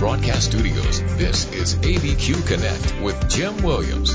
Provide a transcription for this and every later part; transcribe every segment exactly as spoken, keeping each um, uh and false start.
Broadcast Studios, this is A B Q Connect with Jim Williams.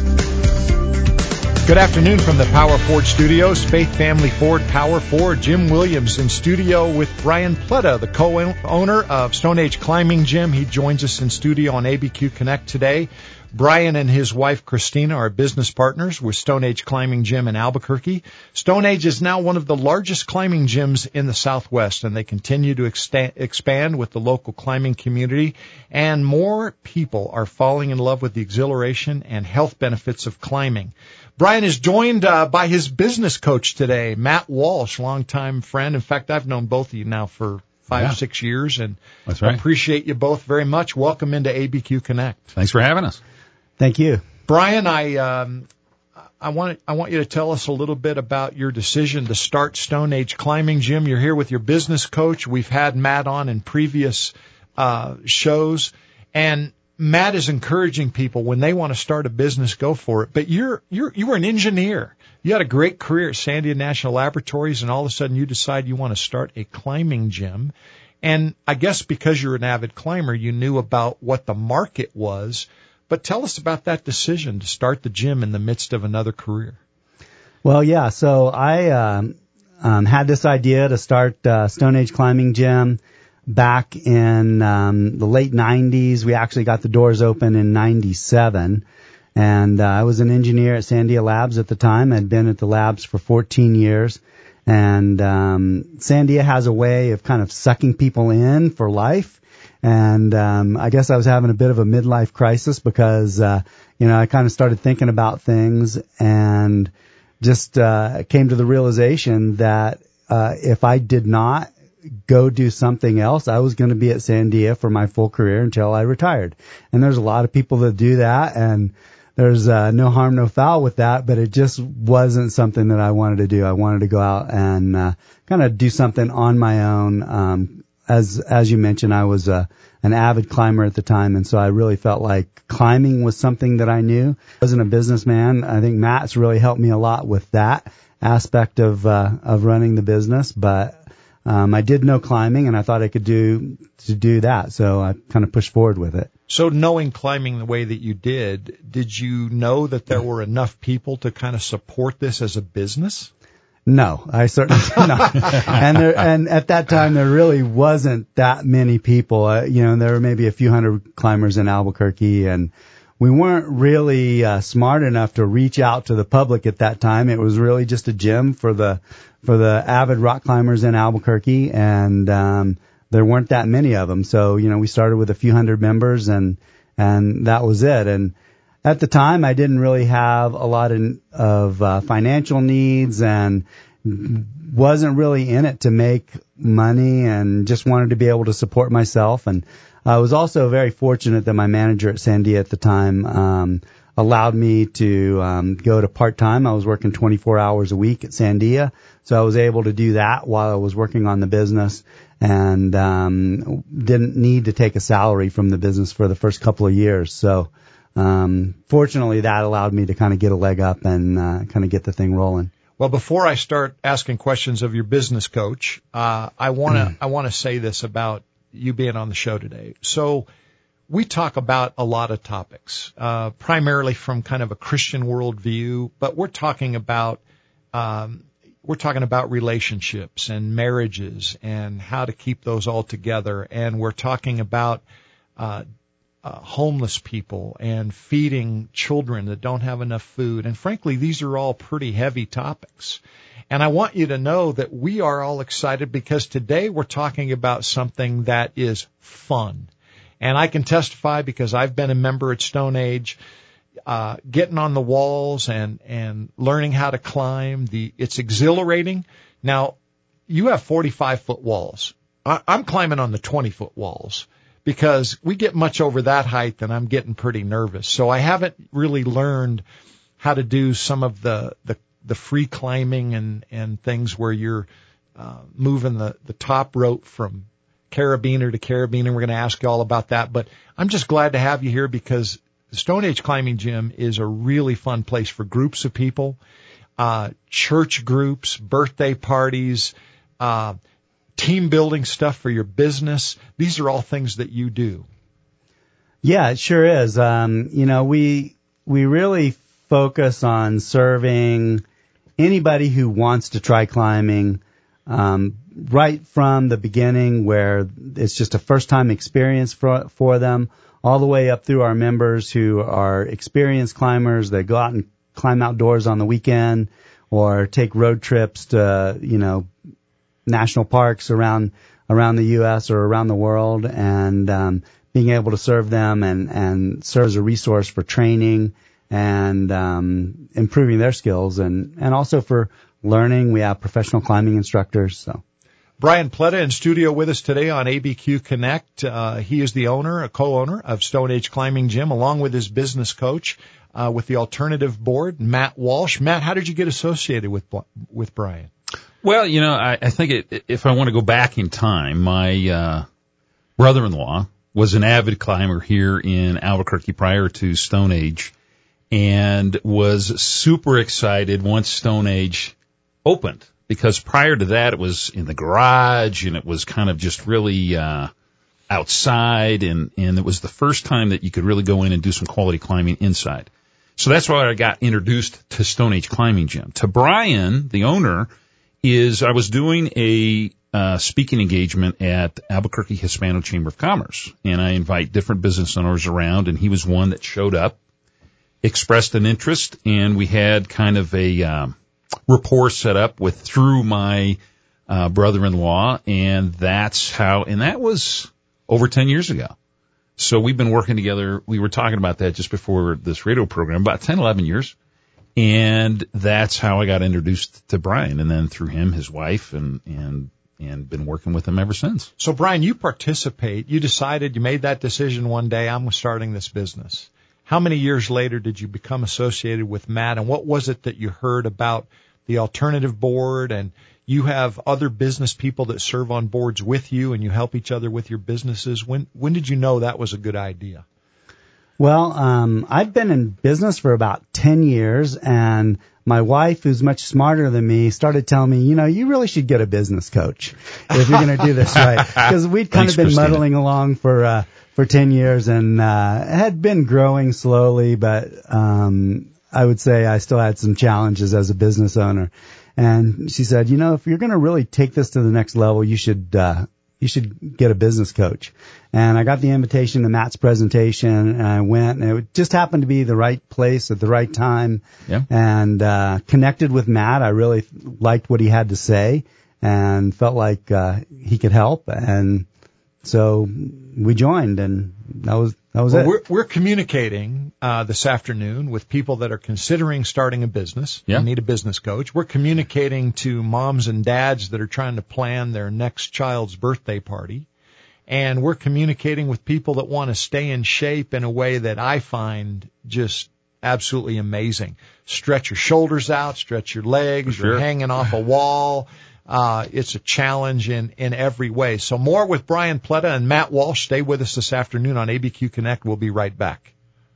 Good afternoon from the Power Ford Studios. Faith Family Ford, Power Ford. Jim Williams in studio with Brian Pletta, the co-owner of Stone Age Climbing Gym. He joins us in studio on A B Q Connect today. Brian and his wife, Christina, are business partners with Stone Age Climbing Gym in Albuquerque. Stone Age is now one of the largest climbing gyms in the Southwest, and they continue to exta- expand with the local climbing community. And more people are falling in love with the exhilaration and health benefits of climbing. Brian is joined uh, by his business coach today, Matt Walsh, longtime friend. In fact, I've known both of you now for five, yeah. six years, and That's right. appreciate you both very much. Welcome into A B Q Connect. Thanks for having us. Thank you. Brian, I um, I want I want you to tell us a little bit about your decision to start Stone Age Climbing Gym. You're here with your business coach. We've had Matt on in previous uh, shows, and Matt is encouraging people when they want to start a business, go for it. But you're you're you were an engineer. You had a great career at Sandia National Laboratories, and all of a sudden you decide you want to start a climbing gym. And I guess because you're an avid climber, you knew about what the market was. But tell us about that decision to start the gym in the midst of another career. Well, yeah, so I um, um, had this idea to start uh, Stone Age Climbing Gym back in um, the late nineties. We actually got the doors open in ninety-seven. And uh, I was an engineer at Sandia Labs at the time. I'd been at the labs for fourteen years. And um, Sandia has a way of kind of sucking people in for life. And um, I guess I was having a bit of a midlife crisis because, uh, you know, I kind of started thinking about things and just uh, came to the realization that uh, if I did not go do something else, I was going to be at Sandia for my full career until I retired. And there's a lot of people that do that, and there's uh, no harm, no foul with that, but it just wasn't something that I wanted to do. I wanted to go out and uh, kind of do something on my own. Um, as as you mentioned, I was uh, an avid climber at the time, and so I really felt like climbing was something that I knew. I wasn't a businessman. I think Matt's really helped me a lot with that aspect of uh, of running the business, but um, I did know climbing, and I thought I could do to do that, so I kind of pushed forward with it. So knowing climbing the way that you did, did you know that there were enough people to kind of support this as a business? No, I certainly did not. and there, and at that time, there really wasn't that many people. Uh, you know, there were maybe a few hundred climbers in Albuquerque, and we weren't really uh, smart enough to reach out to the public at that time. It was really just a gym for the for the avid rock climbers in Albuquerque, and um, there weren't that many of them. So, you know, we started with a few hundred members, and and that was it. And at the time, I didn't really have a lot of, of uh, financial needs and wasn't really in it to make money, and just wanted to be able to support myself. And I was also very fortunate that my manager at Sandia at the time um, allowed me to um, go to part-time. I was working twenty-four hours a week at Sandia, so I was able to do that while I was working on the business, and um, didn't need to take a salary from the business for the first couple of years. So Um, fortunately, that allowed me to kind of get a leg up and uh, kind of get the thing rolling. Well, before I start asking questions of your business coach, uh, I want to I want to say this about you being on the show today. So we talk about a lot of topics, uh, primarily from kind of a Christian worldview, but we're talking about um, we're talking about relationships and marriages and how to keep those all together, and we're talking about uh, Uh, homeless people and feeding children that don't have enough food. And frankly, these are all pretty heavy topics. And I want you to know that we are all excited because today we're talking about something that is fun. And I can testify because I've been a member at Stone Age, uh, getting on the walls and, and learning how to climb. The, it's exhilarating. Now, you have forty-five foot walls. I, I'm climbing on the twenty foot walls, because we get much over that height and I'm getting pretty nervous. So I haven't really learned how to do some of the, the, the free climbing and, and things where you're uh, moving the, the top rope from carabiner to carabiner. We're going to ask you all about that. But I'm just glad to have you here because the Stone Age Climbing Gym is a really fun place for groups of people, uh, church groups, birthday parties, uh team building stuff for your business. These are all things that you do. Yeah, it sure is. Um, you know, we we really focus on serving anybody who wants to try climbing, um, right from the beginning, where it's just a first-time experience for for them, all the way up through our members who are experienced climbers that go out and climb outdoors on the weekend or take road trips to, you know, national parks around around the U S or around the world, and um, being able to serve them and, and serve as a resource for training and um, improving their skills, and, and also for learning. We have professional climbing instructors. So, Brian Pletta in studio with us today on A B Q Connect. Uh, he is the owner, a co-owner of Stone Age Climbing Gym, along with his business coach uh, with the Alternative Board, Matt Walsh. Matt, how did you get associated with with Brian? Well, you know, I, I think it, if I want to go back in time, my uh, brother-in-law was an avid climber here in Albuquerque prior to Stone Age, and was super excited once Stone Age opened, because prior to that it was in the garage, and it was kind of just really uh, outside, and, and it was the first time that you could really go in and do some quality climbing inside. So that's why I got introduced to Stone Age Climbing Gym. To Brian, the owner, is I was doing a uh, speaking engagement at Albuquerque Hispano Chamber of Commerce, and I invite different business owners around, and he was one that showed up, expressed an interest, and we had kind of a um, rapport set up with through my uh, brother-in-law, and that's how, and that was over ten years ago. So we've been working together. We were talking about that just before this radio program, about ten, eleven years. And that's how I got introduced to Brian, and then through him, his wife, and, and, and been working with him ever since. So Brian, you participate, you decided, you made that decision one day, I'm starting this business. How many years later did you become associated with Matt, and what was it that you heard about the Alternative Board? And you have other business people that serve on boards with you, and you help each other with your businesses. When, when did you know that was a good idea? Well, um, I've been in business for about ten years, and my wife, who's much smarter than me, started telling me, you know, you really should get a business coach if you're going to do this right. Because we'd kind Thanks, of been Christina. muddling along for, uh, for ten years, and, uh, had been growing slowly, but, um, I would say I still had some challenges as a business owner. And she said, you know, if you're going to really take this to the next level, you should, uh, you should get a business coach. And I got the invitation to Matt's presentation, and I went, and it just happened to be the right place at the right time. Yeah. And uh connected with Matt. I really liked what he had to say and felt like uh he could help. And so we joined, and that was that was well, it. We're, we're communicating uh, this afternoon with people that are considering starting a business. Yeah. And need a business coach. We're communicating to moms and dads that are trying to plan their next child's birthday party. And we're communicating with people that want to stay in shape in a way that I find just absolutely amazing. Stretch your shoulders out, stretch your legs, Sure. you're hanging off a wall. Uh, it's a challenge in, in every way. So more with Brian Pletta and Matt Walsh. Stay with us this afternoon on A B Q Connect. We'll be right back.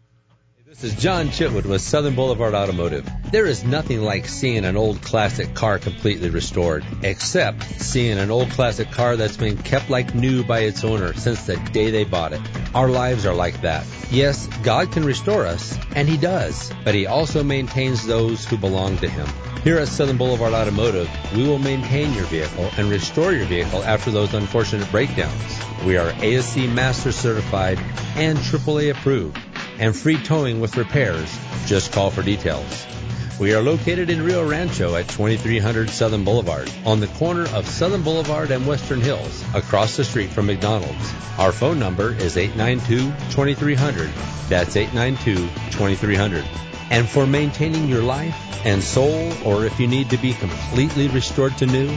This is John Chitwood with Southern Boulevard Automotive. There is nothing like seeing an old classic car completely restored, except seeing an old classic car that's been kept like new by its owner since the day they bought it. Our lives are like that. Yes, God can restore us, and He does, but He also maintains those who belong to Him. Here at Southern Boulevard Automotive, we will maintain your vehicle and restore your vehicle after those unfortunate breakdowns. We are A S C Master Certified and triple A approved, and free towing with repairs. Just call for details. We are located in Rio Rancho at twenty-three hundred Southern Boulevard, on the corner of Southern Boulevard and Western Hills, across the street from McDonald's. Our phone number is eight nine two, two three zero zero. That's eight nine two, two three zero zero. And for maintaining your life and soul, or if you need to be completely restored to new,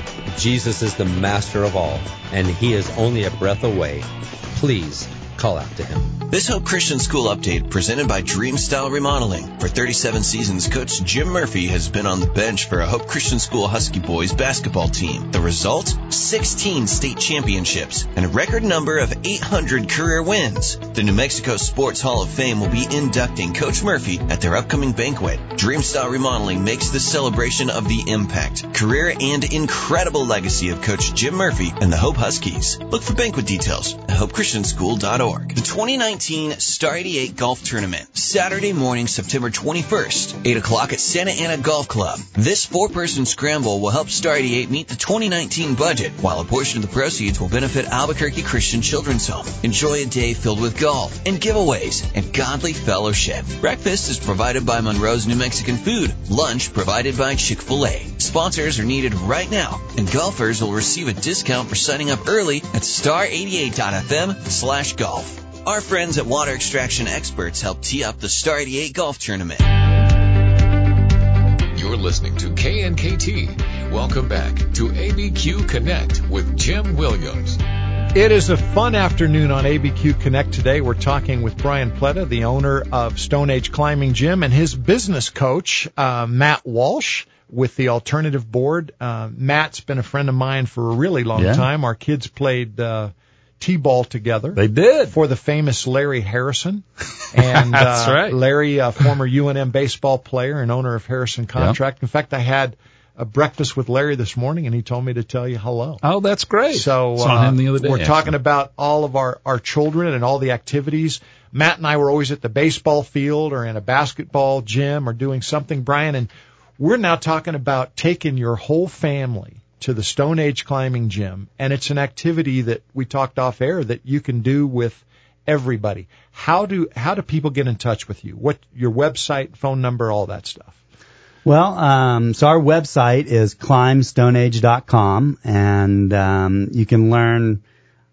Jesus is the master of all, and He is only a breath away. Please call out to Him. This Hope Christian School update presented by Dream Style Remodeling. For thirty-seven seasons, Coach Jim Murphy has been on the bench for a Hope Christian School Husky boys basketball team. The result? sixteen state championships and a record number of eight hundred career wins. The New Mexico Sports Hall of Fame will be inducting Coach Murphy at their upcoming banquet. Dream Style Remodeling makes the celebration of the impact, career, and incredible legacy of Coach Jim Murphy and the Hope Huskies. Look for banquet details at hope christian school dot org. org. The twenty nineteen Star eighty-eight Golf Tournament, Saturday morning, September twenty-first, eight o'clock at Santa Ana Golf Club. This four-person scramble will help Star eighty-eight meet the twenty nineteen budget, while a portion of the proceeds will benefit Albuquerque Christian Children's Home. Enjoy a day filled with golf and giveaways and godly fellowship. Breakfast is provided by Monroe's New Mexican Food. Lunch provided by Chick-fil-A. Sponsors are needed right now, and golfers will receive a discount for signing up early at star eighty-eight dot f m slash golf. Our friends at Water Extraction Experts help tee up the Star eighty-eight Golf Tournament. You're listening to K N K T. Welcome back to A B Q Connect with Jim Williams. It is a fun afternoon on A B Q Connect today. We're talking with Brian Pletta, the owner of Stone Age Climbing Gym, and his business coach, uh, Matt Walsh, with the Alternative Board. Uh, Matt's been a friend of mine for a really long Yeah. time. Our kids played uh, T-ball together. They did. For the famous Larry Harrison. And That's uh, right. Larry, a former U N M baseball player and owner of Harrison Contract. Yep. In fact, I had a breakfast with Larry this morning, and he told me to tell you hello. Oh, that's great. So Saw uh, him the other day. we're actually. talking about all of our, our children and all the activities. Matt and I were always at the baseball field or in a basketball gym or doing something, Brian, and we're now talking about taking your whole family to the Stone Age Climbing Gym, and it's an activity that we talked off air that you can do with everybody. How do how do people get in touch with you? What your website, phone number, all that stuff? Well, um, so our website is climb stone age dot com, and um, you can learn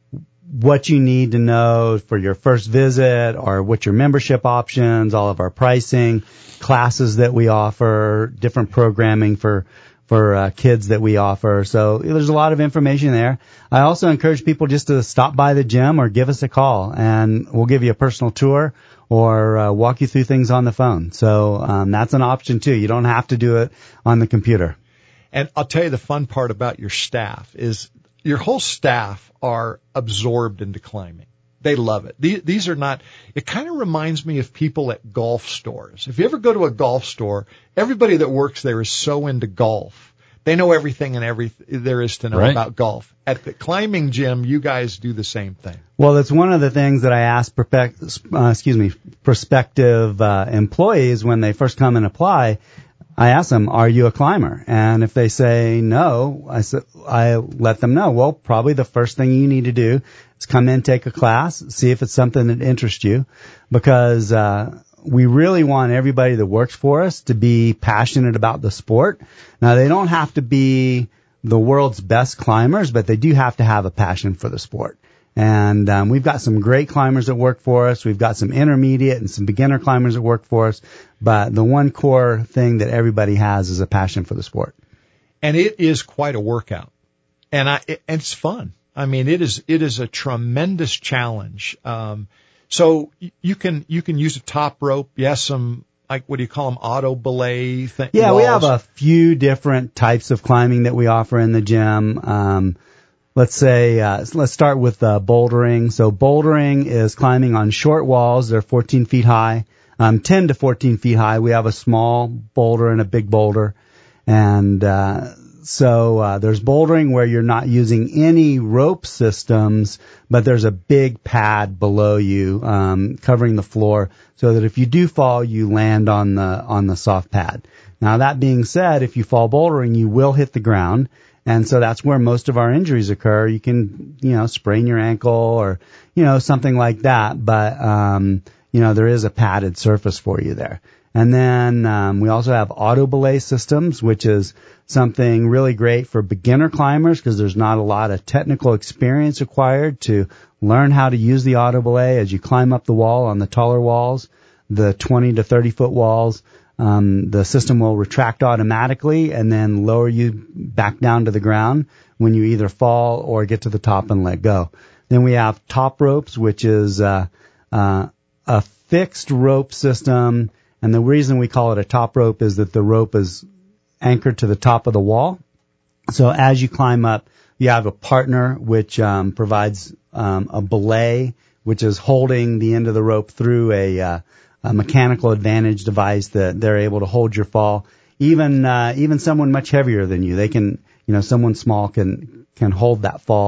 what you need to know for your first visit or what your membership options, all of our pricing, classes that we offer, different programming for for uh, kids that we offer. So there's a lot of information there. I also encourage people just to stop by the gym or give us a call, and we'll give you a personal tour or uh, walk you through things on the phone. So um, that's an option too. You don't have to do it on the computer. And I'll tell you the fun part about your staff is your whole staff are absorbed into climbing. They love it. These are not, it kind of reminds me of people at golf stores. If you ever go to a golf store, everybody that works there is so into golf. They know everything and everything there is to know Right. about golf. At the climbing gym, you guys do the same thing. Well, that's one of the things that I ask perpec- uh, excuse me, prospective uh, employees when they first come and apply. I ask them, are you a climber? And if they say no, I, s- I let them know, well, probably the first thing you need to do is come in, take a class, see if it's something that interests you, because uh, we really want everybody that works for us to be passionate about the sport. Now, they don't have to be the world's best climbers, but they do have to have a passion for the sport. And um, we've got some great climbers that work for us. We've got some intermediate and some beginner climbers that work for us. But the one core thing that everybody has is a passion for the sport. And it is quite a workout. And I, it, it's fun. I mean, it is, it is a tremendous challenge. Um, so you can, you can use a top rope. Yes, some, like, what do you call them? Auto belay thing. Yeah, walls. we have a few different types of climbing that we offer in the gym. Um, let's say, uh, let's start with uh, bouldering. So bouldering is climbing on short walls. They're fourteen feet high, um, ten to fourteen feet high. We have a small boulder and a big boulder. And, uh, so, uh, there's bouldering where you're not using any rope systems, but there's a big pad below you, um, covering the floor so that if you do fall, you land on the, on the soft pad. Now, that being said, if you fall bouldering, you will hit the ground. And so that's where most of our injuries occur. You can, you know, sprain your ankle or, you know, something like that. But, um, you know, there is a padded surface for you there. And then um, we also have auto belay systems, which is something really great for beginner climbers because there's not a lot of technical experience required to learn how to use the auto belay as you climb up the wall on the taller walls, the twenty to thirty foot walls. Um, the system will retract automatically and then lower you back down to the ground when you either fall or get to the top and let go. Then we have top ropes, which is uh, uh, a fixed rope system. And the reason we call it a top rope is that the rope is anchored to the top of the wall. So as you climb up, you have a partner which um, provides um, a belay, which is holding the end of the rope through a, uh, a mechanical advantage device that they're able to hold your fall. Even uh, even someone much heavier than you, they can, you know, someone small can can hold that fall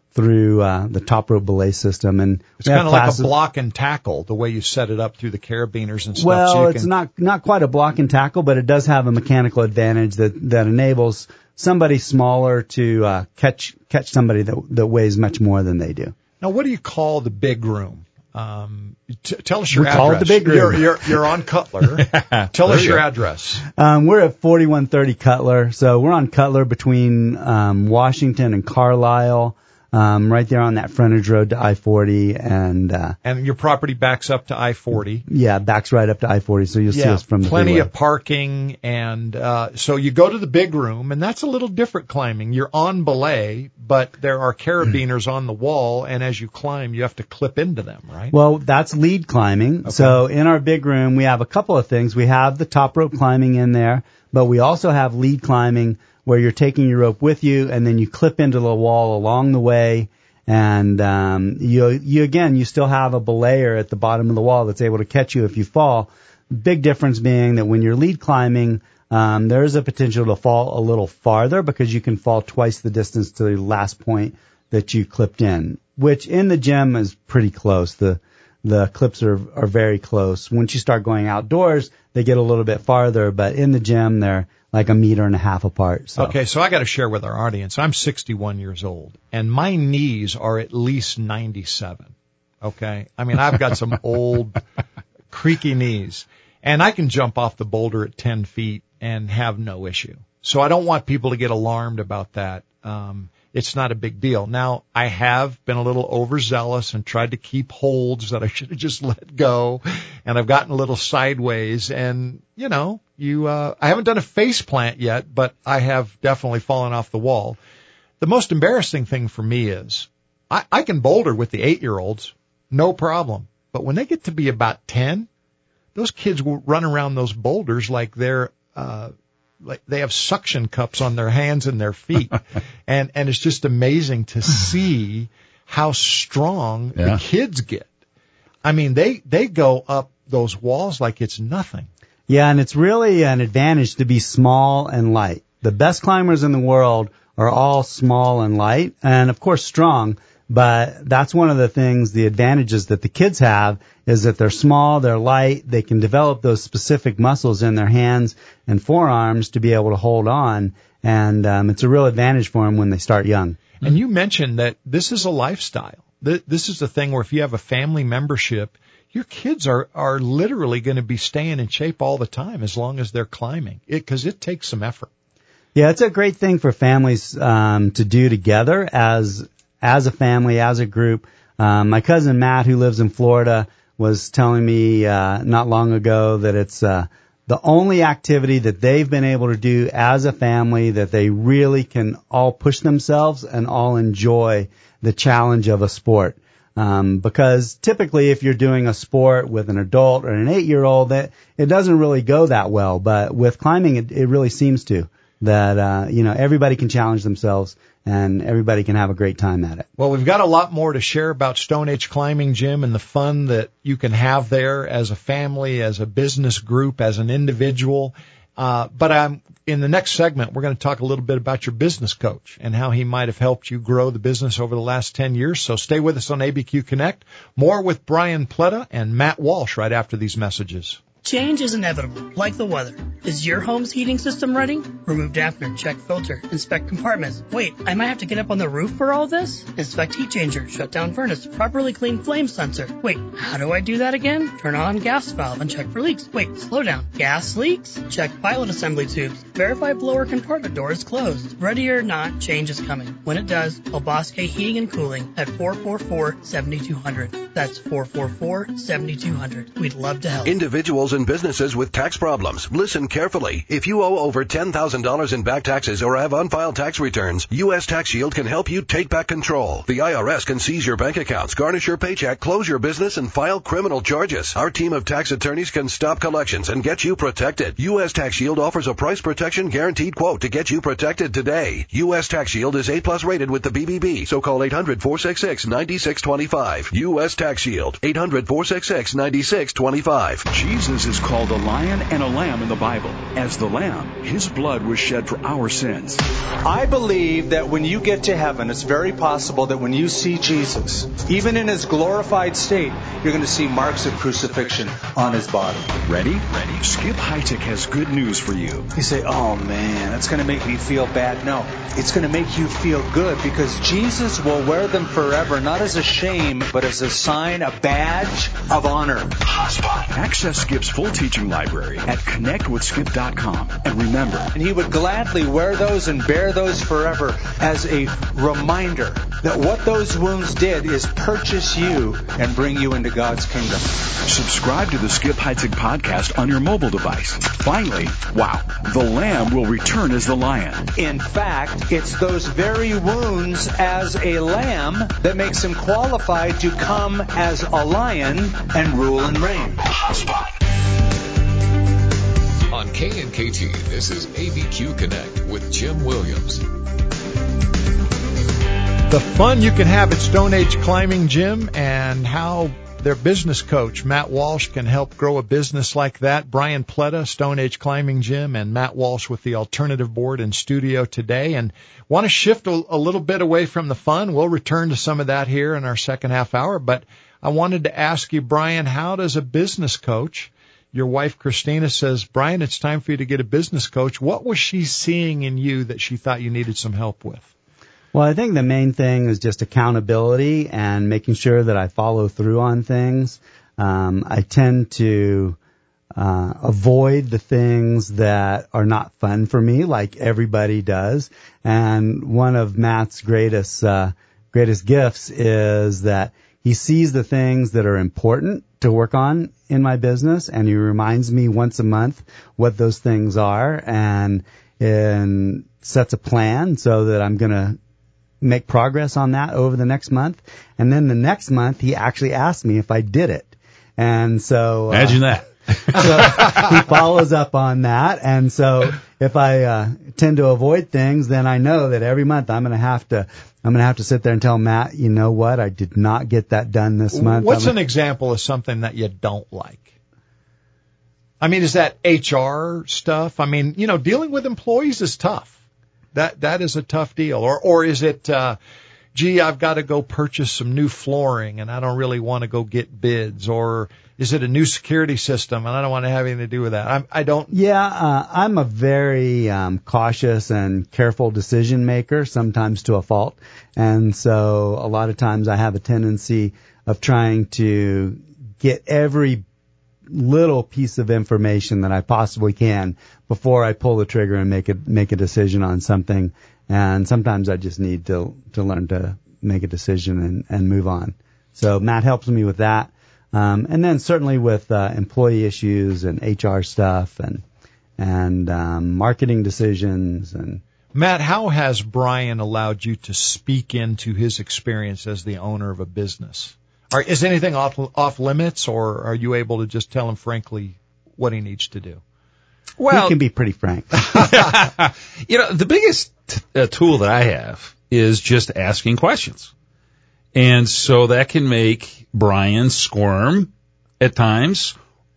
through uh, the top rope belay system. And it's kind of like a block and tackle, the way you set it up through the carabiners and stuff. Well, so you it's can... not not quite a block and tackle, but it does have a mechanical advantage that, that enables somebody smaller to uh, catch catch somebody that, that weighs much more than they do. Now, what do you call the big room? Um, t- tell us your we address. Call it the big room. You're, you're, you're on Cutler. Tell us your address. Um, we're at forty-one thirty Cutler. So we're on Cutler between um, Washington and Carlisle, um, right there on that frontage road to I forty. And uh, and your property backs up to I forty. Yeah, backs right up to I forty. So you'll yeah, see us from the plenty freeway. of parking. And uh, so you go to the big room, and that's a little different climbing. You're on belay, but there are carabiners on the wall, and as you climb, you have to clip into them, right? Well, that's lead climbing. Okay. So in our big room, we have a couple of things. We have the top rope climbing in there, but we also have lead climbing where you're taking your rope with you, and then you clip into the wall along the way. And um, you, you again, you still have a belayer at the bottom of the wall that's able to catch you if you fall. Big difference being that when you're lead climbing, Um, there is a potential to fall a little farther because you can fall twice the distance to the last point that you clipped in, which in the gym is pretty close. The the clips are are very close. Once you start going outdoors, they get a little bit farther, but in the gym they're like a meter and a half apart. So. Okay, so I got to share with our audience. I'm sixty-one years old, and my knees are at least ninety-seven. Okay, I mean I've got some old creaky knees, and I can jump off the boulder at ten feet. And have no issue. So I don't want people to get alarmed about that. Um, it's not a big deal. Now, I have been a little overzealous and tried to keep holds that I should have just let go. And I've gotten a little sideways. And, you know, you, uh, I haven't done a face plant yet, but I have definitely fallen off the wall. The most embarrassing thing for me is I, I can boulder with the eight-year-olds, no problem. But when they get to be about ten, those kids will run around those boulders like they're Uh, like they have suction cups on their hands and their feet. and, and it's just amazing to see how strong yeah. the kids get. I mean, they, they go up those walls like it's nothing. Yeah. And it's really an advantage to be small and light. The best climbers in the world are all small and light and of course strong. But that's one of the things, the advantages that the kids have is that they're small, they're light, they can develop those specific muscles in their hands and forearms to be able to hold on. And um, it's a real advantage for them when they start young. And you mentioned that this is a lifestyle. This is the thing where if you have a family membership, your kids are, are literally going to be staying in shape all the time as long as they're climbing, because it, it takes some effort. Yeah, it's a great thing for families um, to do together as as a family, as a group. Um, my cousin Matt, who lives in Florida, was telling me uh, not long ago that it's uh, the only activity that they've been able to do as a family that they really can all push themselves and all enjoy the challenge of a sport. Um, because typically if you're doing a sport with an adult or an eight-year-old, that it doesn't really go that well. But with climbing, it, it really seems to. That, uh, you know, everybody can challenge themselves and everybody can have a great time at it. Well, we've got a lot more to share about Stone Age Climbing Gym and the fun that you can have there as a family, as a business group, as an individual. Uh, but I'm, in the next segment, we're going to talk a little bit about your business coach and how he might have helped you grow the business over the last ten years. So stay with us on A B Q Connect. More with Brian Pletta and Matt Walsh right after these messages. Change is inevitable, like the weather. Is your home's heating system ready? Remove dampener, check filter, inspect compartments. Wait, I might have to get up on the roof for all this? Inspect heat changer, shut down furnace, properly clean flame sensor. Wait, how do I do that again? Turn on gas valve and check for leaks. Wait, slow down. Gas leaks? Check pilot assembly tubes. Verify blower compartment door is closed. Ready or not, change is coming. When it does, call Bosque Heating and Cooling at four four four, seven two zero zero. That's four four four, seven two zero zero. We'd love to help. Individuals and businesses with tax problems, listen carefully. If you owe over ten thousand dollars in back taxes or have unfiled tax returns, U S Tax Shield can help you take back control. The I R S can seize your bank accounts, garnish your paycheck, close your business, and file criminal charges. Our team of tax attorneys can stop collections and get you protected. U S Tax Shield offers a price protection guaranteed quote to get you protected today. U S Tax Shield is A plus rated with the B B B, so call eight hundred, four six six, nine six two five. U S Tax Shield, eight hundred, four six six, nine six two five. Jesus Jesus is called a lion and a lamb in the Bible. As the lamb, his blood was shed for our sins. I believe that when you get to heaven, it's very possible that when you see Jesus, even in his glorified state, you're going to see marks of crucifixion on his body. Ready? Ready. Skip Heitzig has good news for you. You say, oh man, that's going to make me feel bad. No, it's going to make you feel good because Jesus will wear them forever, not as a shame, but as a sign, a badge of honor. Access Skip's full teaching library at connect with skip dot com. And remember, and he would gladly wear those and bear those forever as a reminder that what those wounds did is purchase you and bring you into God's kingdom. Subscribe to the Skip Heitzig podcast on your mobile device. Finally, wow, the lamb will return as the lion. In fact, it's those very wounds as a lamb that makes him qualified to come as a lion and rule and reign. On K N K T, this is A B Q Connect with Jim Williams. The fun you can have at Stone Age Climbing Gym and how their business coach, Matt Walsh, can help grow a business like that. Brian Pletta, Stone Age Climbing Gym, and Matt Walsh with the Alternative Board in studio today. And want to shift a, a little bit away from the fun. We'll return to some of that here in our second half hour. But I wanted to ask you, Brian, how does a business coach, your wife Christina says, Brian, it's time for you to get a business coach. What was she seeing in you that she thought you needed some help with? Well, I think the main thing is just accountability and making sure that I follow through on things. Um, I tend to uh, avoid the things that are not fun for me, like everybody does. And one of Matt's greatest uh, greatest gifts is that he sees the things that are important to work on in my business, and he reminds me once a month what those things are, and, and sets a plan so that I'm going to make progress on that over the next month. And then the next month, he actually asked me if I did it. And so... Imagine uh, that. so he follows up on that. And so if I uh, tend to avoid things, then I know that every month I'm going to have to... I'm going to have to sit there and tell Matt, you know what, I did not get that done this month. What's I'm an example of something that you don't like? I mean, is that H R stuff? I mean, you know, dealing with employees is tough. That that is a tough deal. Or or is it, uh, gee, I've got to go purchase some new flooring and I don't really want to go get bids? Or is it a new security system and I don't want to have anything to do with that? I, I don't. Yeah, uh, I'm a very um, cautious and careful decision maker, sometimes to a fault. And so a lot of times I have a tendency of trying to get every little piece of information that I possibly can before I pull the trigger and make a make a decision on something. And sometimes I just need to to learn to make a decision and, and move on. So Matt helps me with that. Um, and then certainly with uh, employee issues and H R stuff and and um, marketing decisions. And Matt, how has Brian allowed you to speak into his experience as the owner of a business? Are, is anything off off limits, or are you able to just tell him frankly what he needs to do? Well, he can be pretty frank. You know, the biggest t- uh, tool that I have is just asking questions. And so that can make Brian squirm at times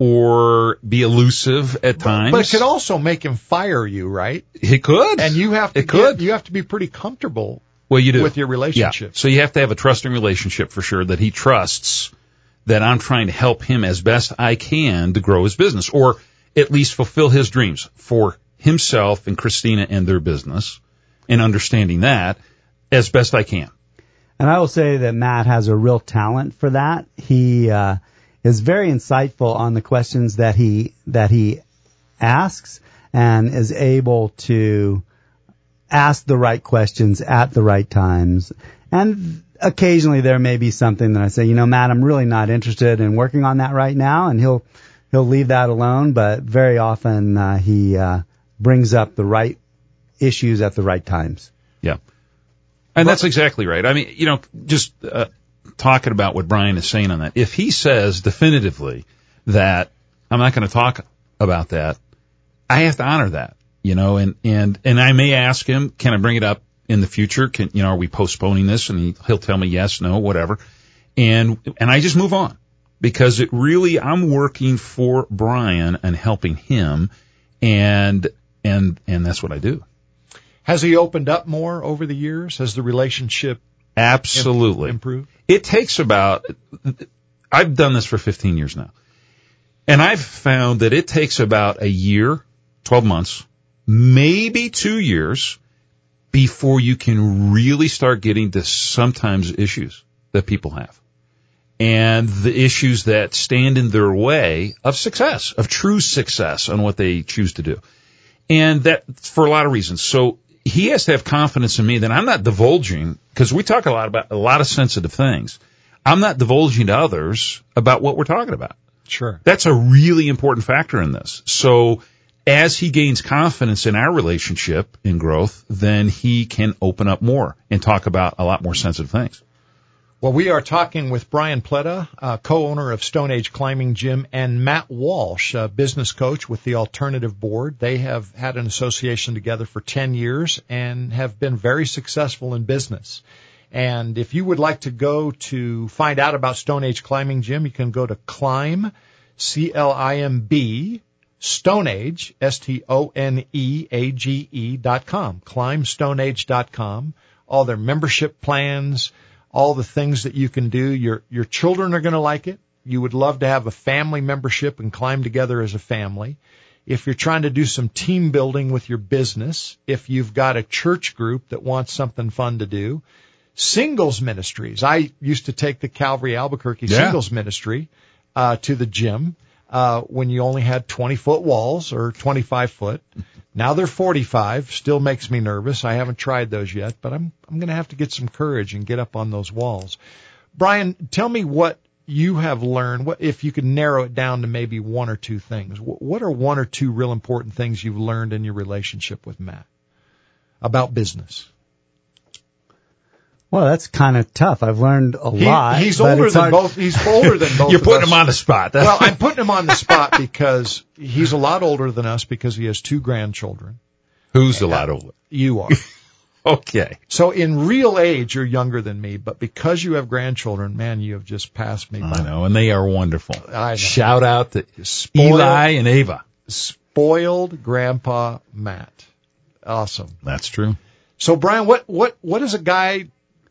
or be elusive at times. But it could also make him fire you, right? It could. And you have to it could. Get, you have to be pretty comfortable well, you do. with your relationship. Yeah. So you have to have a trusting relationship for sure, that he trusts that I'm trying to help him as best I can to grow his business, or at least fulfill his dreams for himself and Christina and their business, and understanding that as best I can. And I will say that Matt has a real talent for that. He uh, is very insightful on the questions that he that he asks, and is able to ask the right questions at the right times. And occasionally there may be something that I say, you know, Matt, I'm really not interested in working on that right now, and he'll he'll leave that alone. But very often uh, he uh, brings up the right issues at the right times. Yeah. And that's exactly right. I mean, you know, just uh, talking about what Brian is saying on that, if he says definitively that I'm not going to talk about that, I have to honor that, you know, and, and, and I may ask him, can I bring it up in the future? Can, you know, are we postponing this? And he, he'll tell me yes, no, whatever. And, and I just move on. because it really, I'm working for Brian and helping him, and and and that's what I do. Has he opened up more over the years? Has the relationship absolutely improved? It takes about, I've done this for fifteen years now, and I've found that it takes about a year, twelve months, maybe two years before you can really start getting to sometimes issues that people have. And the issues that stand in their way of success, of true success on what they choose to do. And that for a lot of reasons. So he has to have confidence in me that I'm not divulging, because we talk a lot about a lot of sensitive things. I'm not divulging to others about what we're talking about. Sure. That's a really important factor in this. So as he gains confidence in our relationship in growth, then he can open up more and talk about a lot more sensitive things. Well, we are talking with Brian Pletta, uh, co-owner of Stone Age Climbing Gym, and Matt Walsh, a business coach with the Alternative Board. They have had an association together for ten years and have been very successful in business. And if you would like to go to find out about Stone Age Climbing Gym, you can go to Climb, C L I M B, Stone Age, S T O N E A G E dot com, climb stone age dot com. All their membership plans, all the things that you can do. Your your children are going to like it. You would love to have a family membership and climb together as a family. If you're trying to do some team building with your business, if you've got a church group that wants something fun to do, singles ministries. I used to take the Calvary Albuquerque yeah. singles ministry uh, to the gym uh, when you only had twenty-foot walls or twenty-five foot. Now they're forty-five. Still makes me nervous. I haven't tried those yet, but I'm I'm going to have to get some courage and get up on those walls. Brian, tell me what you have learned. What if you could narrow it down to maybe one or two things? What are one or two real important things you've learned in your relationship with Matt about business? Well, that's kind of tough. I've learned a he, lot. He's older than hard. both. He's older than both. You're of putting us. him on the spot. Well, I'm putting him on the spot because he's a lot older than us because he has two grandchildren. Who's a lot older? You are. Okay. So in real age, you're younger than me, but because you have grandchildren, man, you have just passed me by. I know, and they are wonderful. I know. Shout out to Spoiled, Eli and Ava. Spoiled Grandpa Matt. Awesome. That's true. So Brian, what what what is a guy?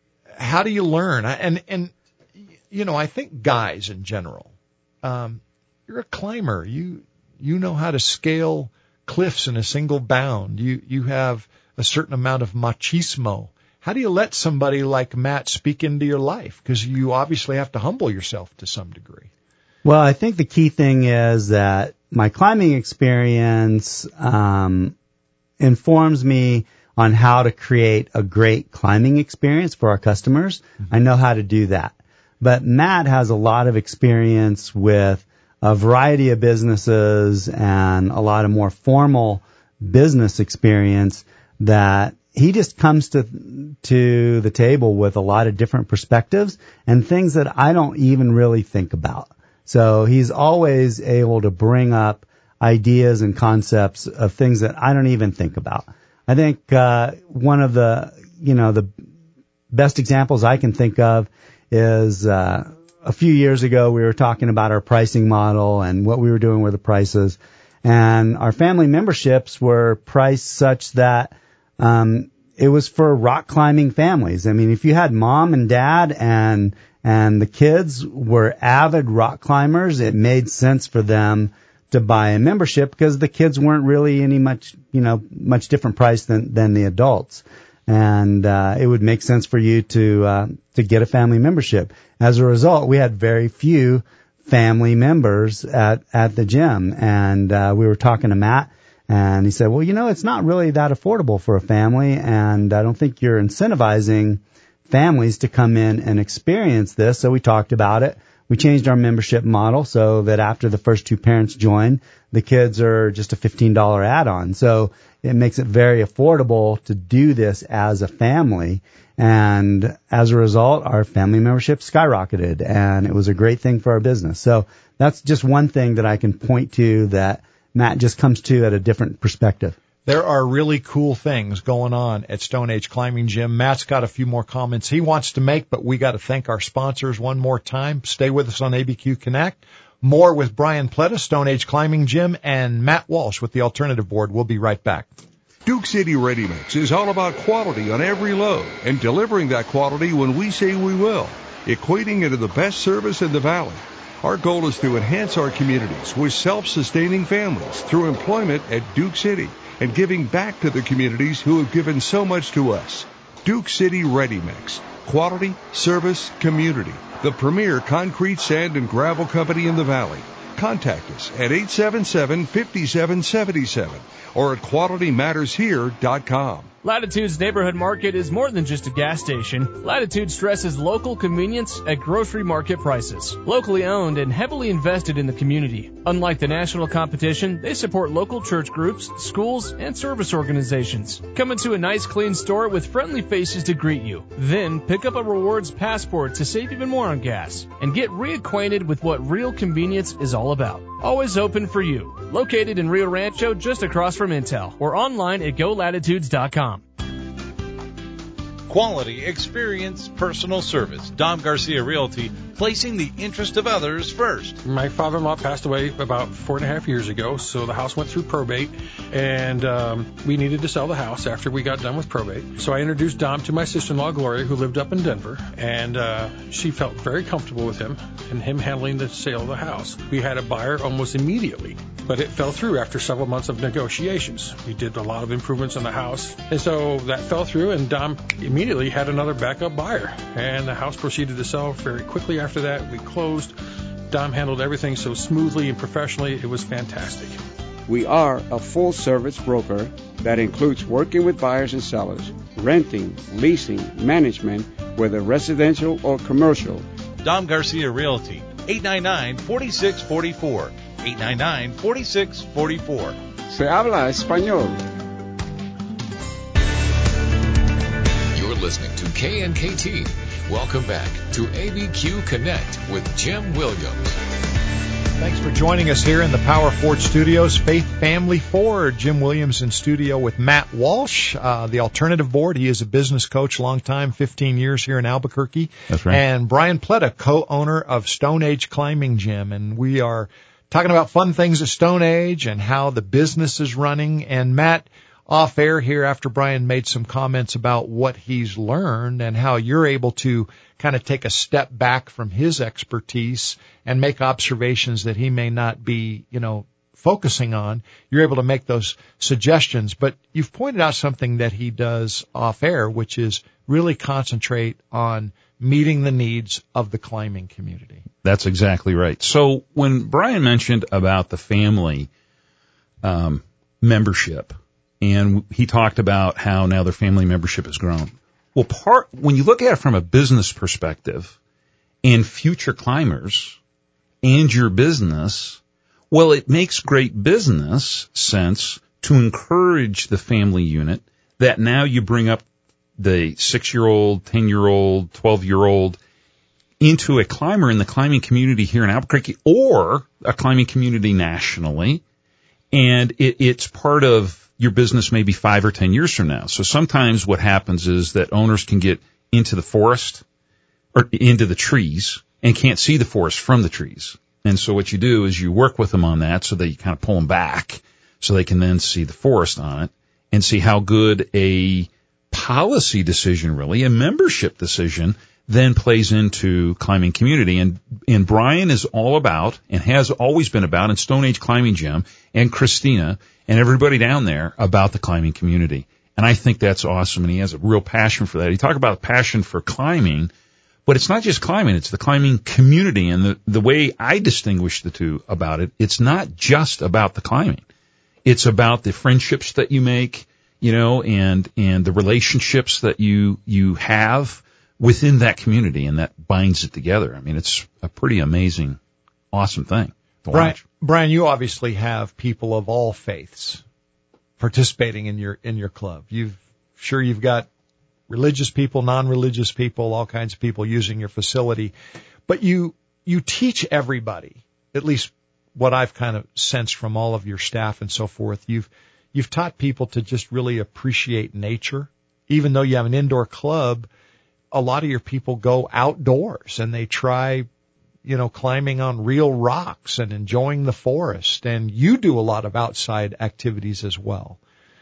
How do you learn? And and you know, I think guys in general, um, you're a climber. You you know how to scale cliffs in a single bound. You you have a certain amount of machismo. How do you let somebody like Matt speak into your life? Because you obviously have to humble yourself to some degree. Well, I think the key thing is that my climbing experience um, informs me on how to create a great climbing experience for our customers. Mm-hmm. I know how to do that. But Matt has a lot of experience with a variety of businesses and a lot of more formal business experience that he just comes to to the table with a lot of different perspectives and things that I don't even really think about. So he's always able to bring up ideas and concepts of things that I don't even think about. I think uh, one of the, you know, the best examples I can think of is uh, a few years ago we were talking about our pricing model and what we were doing with the prices. And our family memberships were priced such that um, it was for rock climbing families. I mean, if you had mom and dad and and the kids were avid rock climbers, it made sense for them to buy a membership because the kids weren't really any much, you know, much different price than, than the adults. And, uh, it would make sense for you to, uh, to get a family membership. As a result, we had very few family members at, at the gym. And, uh, we were talking to Matt and he said, well, you know, it's not really that affordable for a family. And I don't think you're incentivizing families to come in and experience this. So we talked about it. We changed our membership model so that after the first two parents join, the kids are just a fifteen dollars add-on. So it makes it very affordable to do this as a family. And as a result, our family membership skyrocketed, and it was a great thing for our business. So that's just one thing that I can point to that Matt just comes to at a different perspective. There are really cool things going on at Stone Age Climbing Gym. Matt's got a few more comments he wants to make, but we got to thank our sponsors one more time. Stay with us on A B Q Connect. More with Brian Pletta, Stone Age Climbing Gym, and Matt Walsh with the Alternative Board. We'll be right back. Duke City Ready Mix is all about quality on every load and delivering that quality when we say we will, equating it to the best service in the Valley. Our goal is to enhance our communities with self-sustaining families through employment at Duke City and giving back to the communities who have given so much to us. Duke City Ready Mix. Quality, service, community. The premier concrete, sand, and gravel company in the Valley. Contact us at eight seven seven, five seven seven seven or at quality matters here dot com. Latitude's Neighborhood Market is more than just a gas station. Latitude stresses local convenience at grocery market prices. Locally owned and heavily invested in the community. Unlike the national competition, they support local church groups, schools, and service organizations. Come into a nice clean store with friendly faces to greet you. Then pick up a rewards passport to save even more on gas. And get reacquainted with what real convenience is all about. Always open for you. Located in Rio Rancho just across from Intel or online at go latitudes dot com. Quality, experience, personal service. Dom Garcia Realty, placing the interest of others first. My father-in-law passed away about four and a half years ago, so the house went through probate, and um, we needed to sell the house after we got done with probate. So I introduced Dom to my sister-in-law, Gloria, who lived up in Denver, and uh, she felt very comfortable with him and him handling the sale of the house. We had a buyer almost immediately, but it fell through after several months of negotiations. We did a lot of improvements on the house, and so that fell through, and Dom immediately had another backup buyer, and the house proceeded to sell very quickly after that. We closed. Dom handled everything so smoothly and professionally. It was fantastic. We are a full-service broker that includes working with buyers and sellers, renting, leasing, management, whether residential or commercial. Dom Garcia Realty, eight nine nine, four six four four, eight nine nine, four six four four. Se habla español. You're listening to K N K T. Welcome back to A B Q Connect with Jim Williams. Thanks for joining us here in the Power Ford Studios. Faith Family Ford. Jim Williams in studio with Matt Walsh, uh, the Alternative Board. He is a business coach, long time, fifteen years here in Albuquerque. That's right. And Brian Pletta, co-owner of Stone Age Climbing Gym. And we are talking about fun things at Stone Age and how the business is running. And Matt, off air here after Brian made some comments about what he's learned and how you're able to kind of take a step back from his expertise and make observations that he may not be, you know, focusing on. You're able to make those suggestions, but you've pointed out something that he does off air, which is really concentrate on meeting the needs of the climbing community. That's exactly right. So when Brian mentioned about the family um, membership, and he talked about how now their family membership has grown. Well, part when you look at it from a business perspective and future climbers and your business, well, it makes great business sense to encourage the family unit that now you bring up the six-year-old, ten-year-old, twelve-year-old into a climber in the climbing community here in Albuquerque or a climbing community nationally, and it, it's part of your business maybe five or ten years from now. So sometimes what happens is that owners can get into the forest or into the trees and can't see the forest from the trees. And so what you do is you work with them on that so that you kind of pull them back so they can then see the forest on it and see how good a policy decision, really, a membership decision, then plays into climbing community. And, and Brian is all about and has always been about in Stone Age Climbing Gym and Christina and everybody down there about the climbing community. And I think that's awesome. And he has a real passion for that. He talked about a passion for climbing, but it's not just climbing. It's the climbing community. And the, the way I distinguish the two about it, it's not just about the climbing. It's about the friendships that you make, you know, and, and the relationships that you, you have within that community, and that binds it together. I mean, it's a pretty amazing, awesome thing to Brian, watch. Brian, you obviously have people of all faiths participating in your in your club. You've sure you've got religious people, non-religious people, all kinds of people using your facility, but you you teach everybody. At least what I've kind of sensed from all of your staff and so forth. You've you've taught people to just really appreciate nature. Even though you have an indoor club, a lot of your people go outdoors and they try, you know, climbing on real rocks and enjoying the forest. And you do a lot of outside activities as well.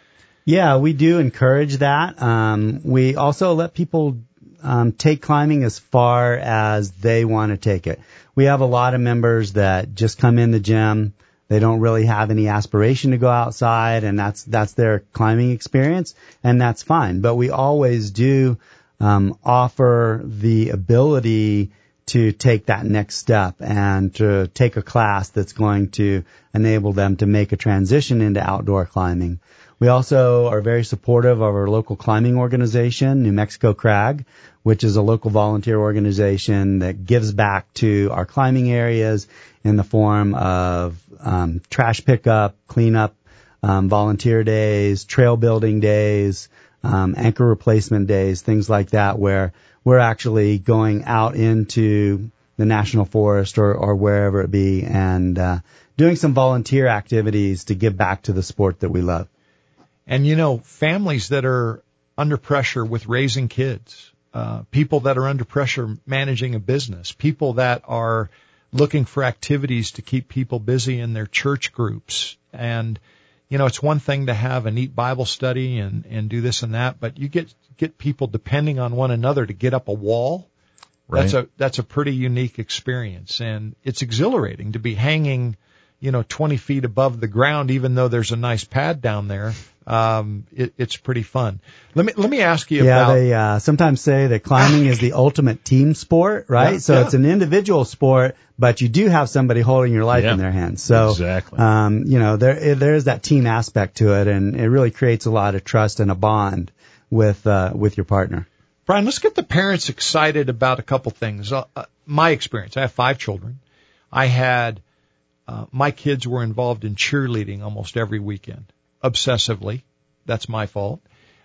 Yeah, we do encourage that. Um, we also let people um, take climbing as far as they want to take it. We have a lot of members that just come in the gym. They don't really have any aspiration to go outside, and that's that's their climbing experience, and that's fine. But we always do um, offer the ability to take that next step and to take a class that's going to enable them to make a transition into outdoor climbing. We also are very supportive of our local climbing organization, New Mexico Crag, which is a local volunteer organization that gives back to our climbing areas in the form of um, trash pickup, cleanup, um, volunteer days, trail building days, um, anchor replacement days, things like that, where we're actually going out into the national forest or, or wherever it be and uh, doing some volunteer activities to give back to the sport that we love. And, you know, families that are under pressure with raising kids, uh, people that are under pressure managing a business, people that are looking for activities to keep people busy in their church groups. And, you know, it's one thing to have a neat Bible study and, and do this and that, but you get, get people depending on one another to get up a wall. Right. That's a, that's a pretty unique experience. And it's exhilarating to be hanging, you know, twenty feet above the ground, even though there's a nice pad down there. Um, it, it's pretty fun. Let me, let me ask you yeah, about. Yeah, they, uh, sometimes say that climbing is the ultimate team sport, right? Yeah, so yeah. It's an individual sport, but you do have somebody holding your life yeah, in their hands. So, exactly. um, you know, there, there is that team aspect to it, and it really creates a lot of trust and a bond with, uh, with your partner. Brian, let's get the parents excited about a couple things. Uh, uh, my experience, I have five children. I had, uh, my kids were involved in cheerleading almost every weekend. Obsessively. That's my fault.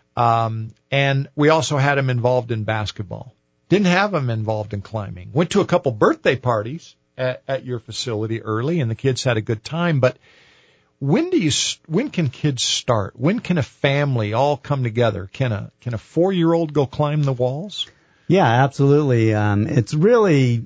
Um, and we also had them involved in basketball. Didn't have them involved in climbing. Went to a couple birthday parties at, at your facility early, and the kids had a good time. But when do you, when can kids start? When can a family all come together? Can a, can a four-year-old go climb the walls? Yeah, absolutely. Um, it's really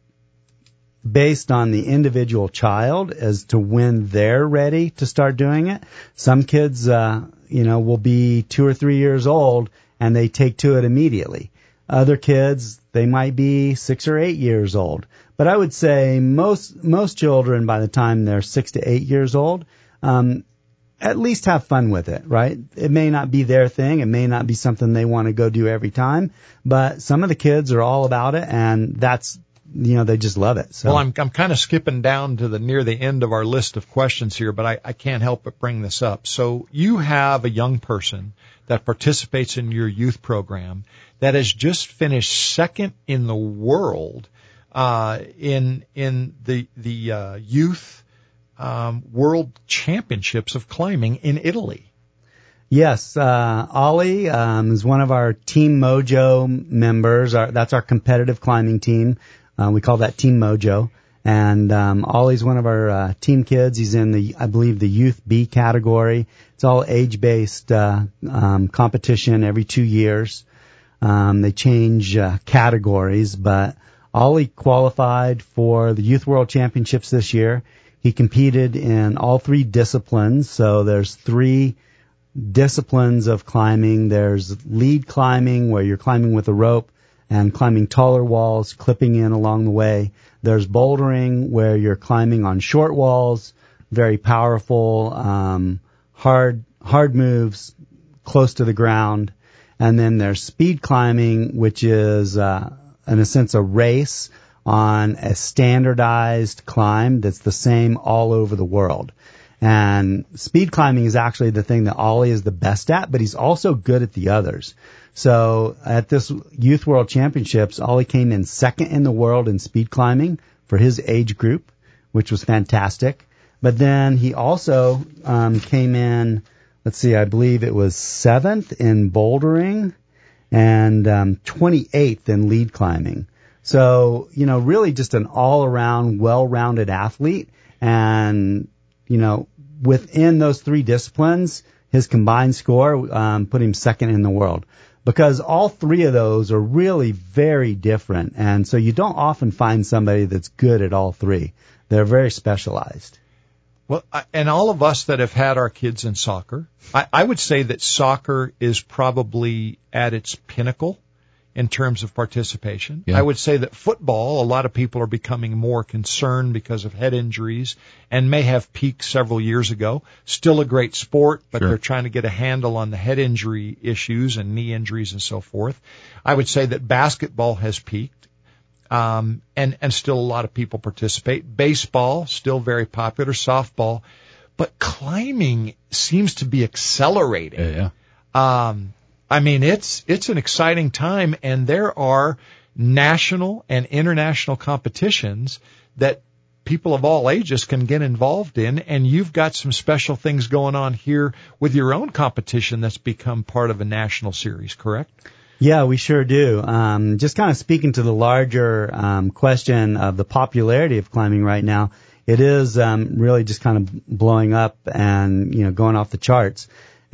based on the individual child as to when they're ready to start doing it. Some kids, uh, you know, will be two or three years old and they take to it immediately. Other kids, they might be six or eight years old. But I would say most, most children by the time they're six to eight years old, um, at least have fun with it, right? It may not be their thing. It may not be something they want to go do every time, but some of the kids are all about it, and that's, you know, they just love it. So. Well, I'm I'm kind of skipping down to the near the end of our list of questions here, but I, I can't help but bring this up. So you have a young person that participates in your youth program that has just finished second in the world uh, in in the the uh, youth um, world championships of climbing in Italy. Yes, uh, Ollie um, is one of our Team Mojo members. Our, that's our competitive climbing team. Uh, we call that Team Mojo. And um, Ollie's one of our uh, team kids. He's in the, I believe, the Youth B category. It's all age-based uh, um, competition every two years. Um, they change uh, categories, but Ollie qualified for the Youth World Championships this year. He competed in all three disciplines. So there's three disciplines of climbing. There's lead climbing, where you're climbing with a rope and climbing taller walls, clipping in along the way. There's bouldering, where you're climbing on short walls, very powerful, um, hard, hard moves, close to the ground. And then there's speed climbing, which is, uh, in a sense, a race on a standardized climb that's the same all over the world. And speed climbing is actually the thing that Ollie is the best at, but he's also good at the others. So at this Youth World Championships, Ollie came in second in the world in speed climbing for his age group, which was fantastic. But then he also um, came in, let's see, I believe it was seventh in bouldering and um, twenty-eighth in lead climbing. So, you know, really just an all-around, well-rounded athlete. And, you know, within those three disciplines, his combined score um, put him second in the world. Because all three of those are really very different. And so you don't often find somebody that's good at all three. They're very specialized. Well, and all of us that have had our kids in soccer, I, I would say that soccer is probably at its pinnacle in terms of participation. Yeah. I would say that football, a lot of people are becoming more concerned because of head injuries and may have peaked several years ago. Still a great sport, but sure. They're trying to get a handle on the head injury issues and knee injuries and so forth. I would say that basketball has peaked, um, and, and still a lot of people participate. Baseball, still very popular. Softball. But climbing seems to be accelerating. Yeah, yeah. Um, I mean, it's, it's an exciting time, and there are national and international competitions that people of all ages can get involved in, and you've got some special things going on here with your own competition that's become part of a national series, correct? Yeah, we sure do. Um, just kind of speaking to the larger um, question of the popularity of climbing right now, it is um, really just kind of blowing up and, you know, going off the charts.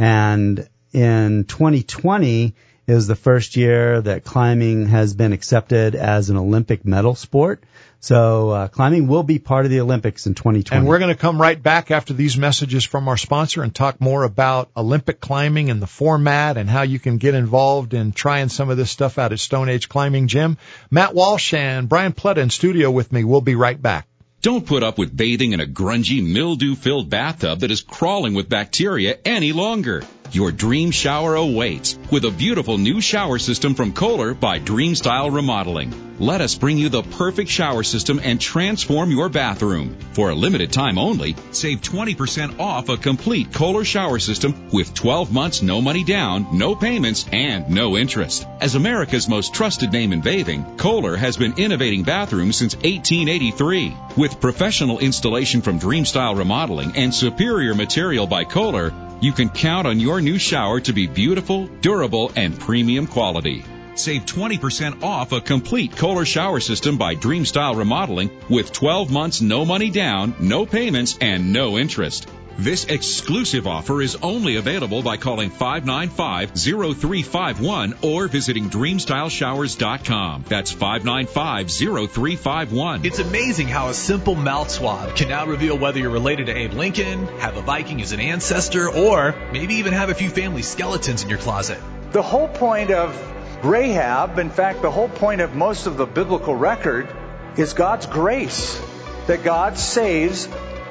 And in twenty twenty is the first year that climbing has been accepted as an Olympic medal sport. So uh, climbing will be part of the Olympics in twenty twenty. And we're going to come right back after these messages from our sponsor and talk more about Olympic climbing and the format and how you can get involved in trying some of this stuff out at Stone Age Climbing Gym. Matt Walsh and Brian Pletta in studio with me. We'll be right back. Don't put up with bathing in a grungy, mildew-filled bathtub that is crawling with bacteria any longer. Your dream shower awaits with a beautiful new shower system from Kohler by Dream Style Remodeling. Let us bring you the perfect shower system and transform your bathroom. For a limited time only, save twenty percent off a complete Kohler shower system with twelve months, no money down, no payments, and no interest. As America's most trusted name in bathing, Kohler has been innovating bathrooms since eighteen eighty-three. With professional installation from Dream Style Remodeling and superior material by Kohler, you can count on your new shower to be beautiful, durable, and premium quality. Save twenty percent off a complete Kohler shower system by Dream Style Remodeling with twelve months, no money down, no payments, and no interest. This exclusive offer is only available by calling five nine five, zero three five one or visiting dream style showers dot com. That's five nine five, zero three five one. It's amazing how a simple mouth swab can now reveal whether you're related to Abe Lincoln, have a Viking as an ancestor, or maybe even have a few family skeletons in your closet. The whole point of Rahab, in fact, the whole point of most of the biblical record, is God's grace, that God saves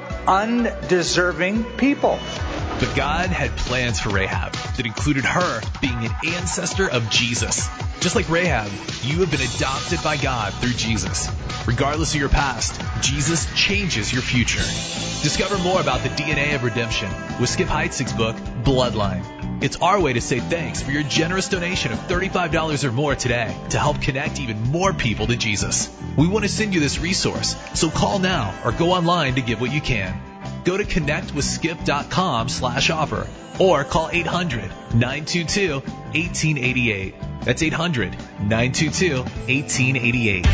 undeserving people. But God had plans for Rahab that included her being an ancestor of Jesus. Just like Rahab, you have been adopted by God through Jesus. Regardless of your past, Jesus changes your future. Discover more about the D N A of redemption with Skip Heitzig's book, Bloodline. It's our way to say thanks for your generous donation of thirty-five dollars or more today to help connect even more people to Jesus. We want to send you this resource, so call now or go online to give what you can. Go to connectwithskip.com slash offer or call eight hundred, nine two two, one eight eight eight. That's eight hundred, nine two two, one eight eight eight.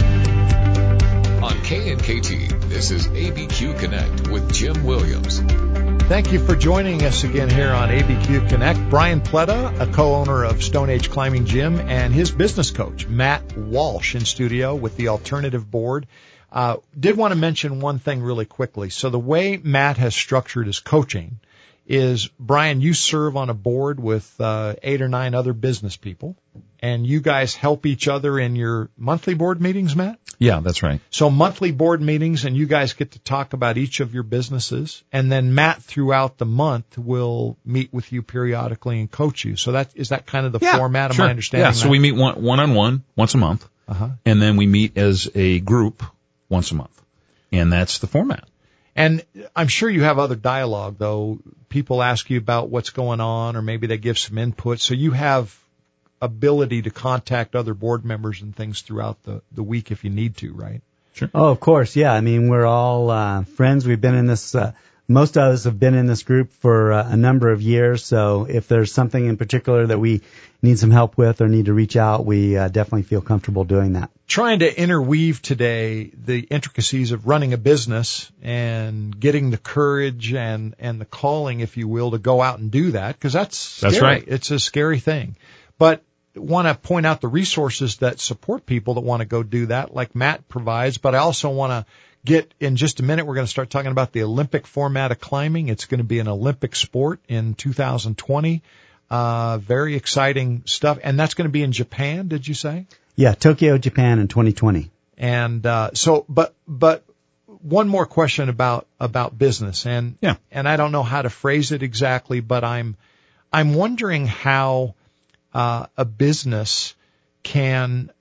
On K N K T, this is A B Q Connect with Jim Williams. Thank you for joining us again here on A B Q Connect. Brian Pletta, a co-owner of Stone Age Climbing Gym, and his business coach, Matt Walsh, in studio with the Alternative Board. Uh, did want to mention one thing really quickly. So the way Matt has structured his coaching is, Brian, you serve on a board with uh, eight or nine other business people, and you guys help each other in your monthly board meetings, Matt? Yeah, that's right. So monthly board meetings, and you guys get to talk about each of your businesses, and then Matt throughout the month will meet with you periodically and coach you. So that is that kind of the yeah, format? Sure. Am I understanding Yeah, that? so we meet one, one-on-one once a month, uh-huh. and then we meet as a group once a month, and that's the format. And I'm sure you have other dialogue, though. People ask you about what's going on, or maybe they give some input. So you have ability to contact other board members and things throughout the, the week if you need to, right? Sure. Oh, of course, yeah. I mean, we're all uh, friends. We've been in this uh, most of us have been in this group for uh, a number of years, so if there's something in particular that we need some help with or need to reach out, we uh, definitely feel comfortable doing that. Trying to interweave today the intricacies of running a business and getting the courage and, and the calling, if you will, to go out and do that, because that's scary. That's right. It's a scary thing. But want to point out the resources that support people that want to go do that, like Matt provides, but I also want to get, in just a minute, we're going to start talking about the Olympic format of climbing. It's going to be an Olympic sport in two thousand twenty. Uh, very exciting stuff. And that's going to be in Japan, did you say? Yeah, Tokyo, Japan in twenty twenty. And, uh, so, but, but one more question about, about business. And, yeah. and I don't know how to phrase it exactly, but I'm, I'm wondering how, uh, a business can,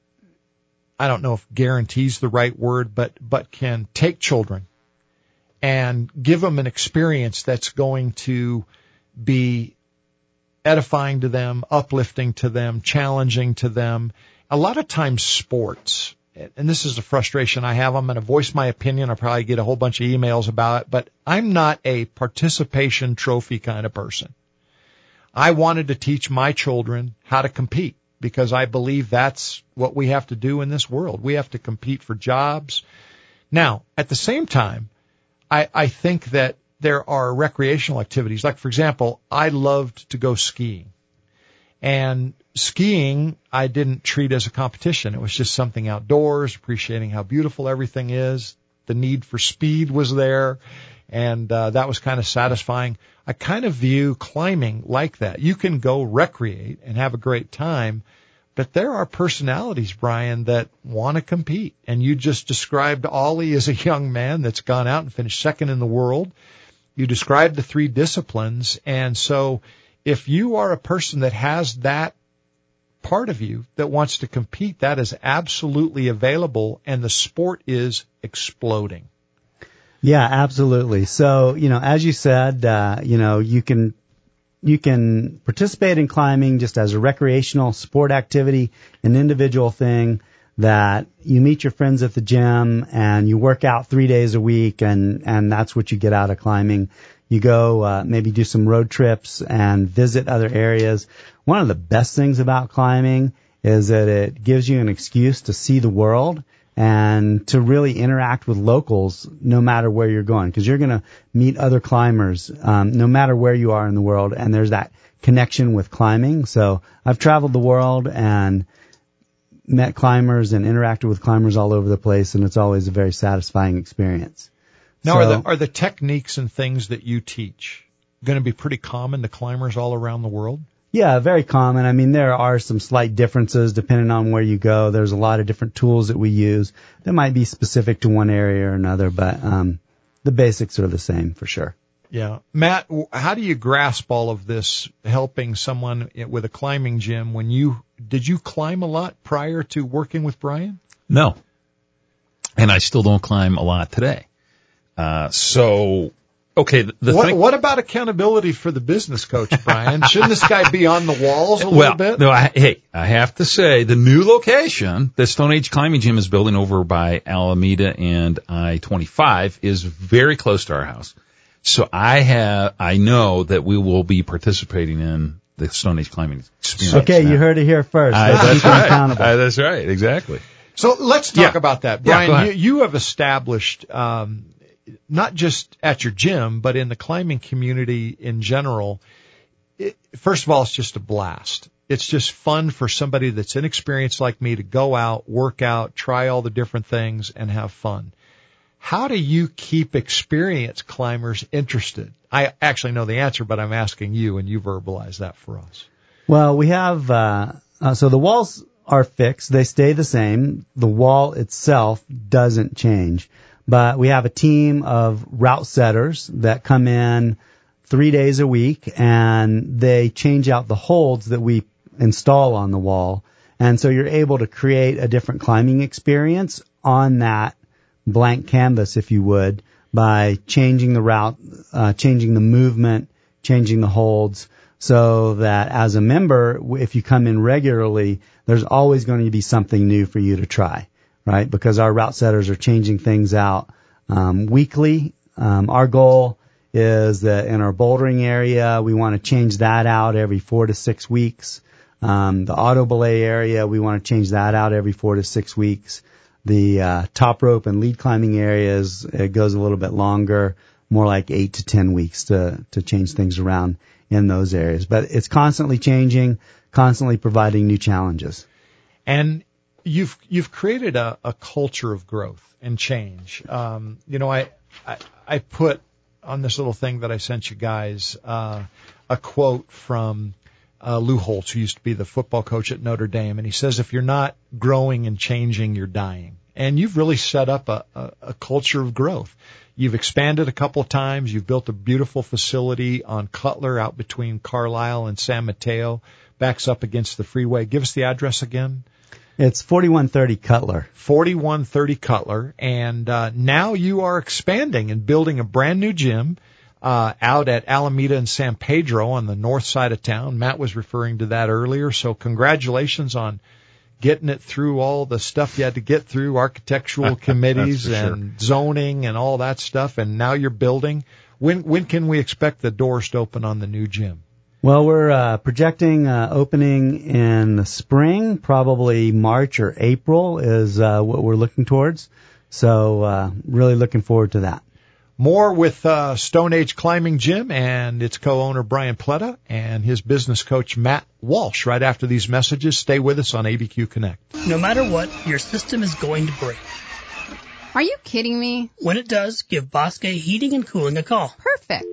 I don't know if guarantees the right word, but, but can take children and give them an experience that's going to be edifying to them, uplifting to them, challenging to them. A lot of times sports, and this is a frustration I have, I'm going to voice my opinion. I'll probably get a whole bunch of emails about it, but I'm not a participation trophy kind of person. I wanted to teach my children how to compete, because I believe that's what we have to do in this world. We have to compete for jobs. Now, at the same time, I, I think that there are recreational activities. Like, for example, I loved to go skiing. And skiing, I didn't treat as a competition. It was just something outdoors, appreciating how beautiful everything is. The need for speed was there, and uh, that was kind of satisfying. I kind of view climbing like that. You can go recreate and have a great time, but there are personalities, Brian, that want to compete. And you just described Ollie as a young man that's gone out and finished second in the world. You described the three disciplines. And so if you are a person that has that part of you that wants to compete, that is absolutely available, and the sport is exploding. Yeah, absolutely. So, you know, as you said, uh, you know, you can, you can participate in climbing just as a recreational sport activity, an individual thing that you meet your friends at the gym and you work out three days a week, and, and that's what you get out of climbing. You go, uh, maybe do some road trips and visit other areas. One of the best things about climbing is that it gives you an excuse to see the world and to really interact with locals no matter where you're going, because you're going to meet other climbers um, no matter where you are in the world, and there's that connection with climbing. So I've traveled the world and met climbers and interacted with climbers all over the place, and it's always a very satisfying experience. Now, so, are the are the techniques and things that you teach going to be pretty common to climbers all around the world? Yeah, very common. I mean, there are some slight differences depending on where you go. There's a lot of different tools that we use that might be specific to one area or another, but um, the basics are the same for sure. Yeah. Matt, how do you grasp all of this, helping someone with a climbing gym? When you did you climb a lot prior to working with Brian? No. And I still don't climb a lot today. Uh, so, okay. The, the what, thing, what about accountability for the business coach, Brian? Shouldn't this guy be on the walls a well, little bit? No, I, hey, I have to say the new location, the Stone Age Climbing Gym is building over by Alameda and I twenty-five, is very close to our house. So I have, I know that we will be participating in the Stone Age Climbing experience. Okay, now. you heard it here first. I, that's right. I, that's right. Exactly. So let's talk Yeah. about that. Yeah, Brian, go you, you have established, um, not just at your gym, but in the climbing community in general. It, first of all, it's just a blast. It's just fun for somebody that's inexperienced like me to go out, work out, try all the different things, and have fun. How do you keep experienced climbers interested? I actually know the answer, but I'm asking you, and you verbalize that for us. Well, we have, uh, uh, so the walls are fixed. They stay the same. The wall itself doesn't change. But we have a team of route setters that come in three days a week, and they change out the holds that we install on the wall. And so you're able to create a different climbing experience on that blank canvas, if you would, by changing the route, uh, changing the movement, changing the holds, so that as a member, if you come in regularly, there's always going to be something new for you to try, right? Because our route setters are changing things out um, weekly. Um, our goal is that in our bouldering area, we want to change that out every four to six weeks. Um, the auto belay area, we want to change that out every four to six weeks. The uh, top rope and lead climbing areas, it goes a little bit longer, more like eight to ten weeks to, to change things around in those areas. But it's constantly changing, constantly providing new challenges. And you've you've created a, a culture of growth and change. Um, you know, I, I I put on this little thing that I sent you guys uh, a quote from uh, Lou Holtz, who used to be the football coach at Notre Dame, and he says, "If you're not growing and changing, you're dying." And you've really set up a, a, a culture of growth. You've expanded a couple of times. You've built a beautiful facility on Cutler out between Carlisle and San Mateo, backs up against the freeway. Give us the address again. It's forty-one thirty Cutler. forty-one thirty Cutler. And uh, now you are expanding and building a brand new gym uh, out at Alameda and San Pedro on the north side of town. Matt was referring to that earlier. So congratulations on getting it through all the stuff you had to get through, architectural committees and sure. zoning and all that stuff. And now you're building. When when can we expect the doors to open on the new gym? Well, we're uh, projecting uh, opening in the spring, probably March or April is uh, what we're looking towards. So uh, really looking forward to that. More with uh, Stone Age Climbing Gym and its co-owner Brian Pletta and his business coach Matt Walsh right after these messages. Stay with us on A B Q Connect. No matter what, your system is going to break. Are you kidding me? When it does, give Bosque Heating and Cooling a call. Perfect.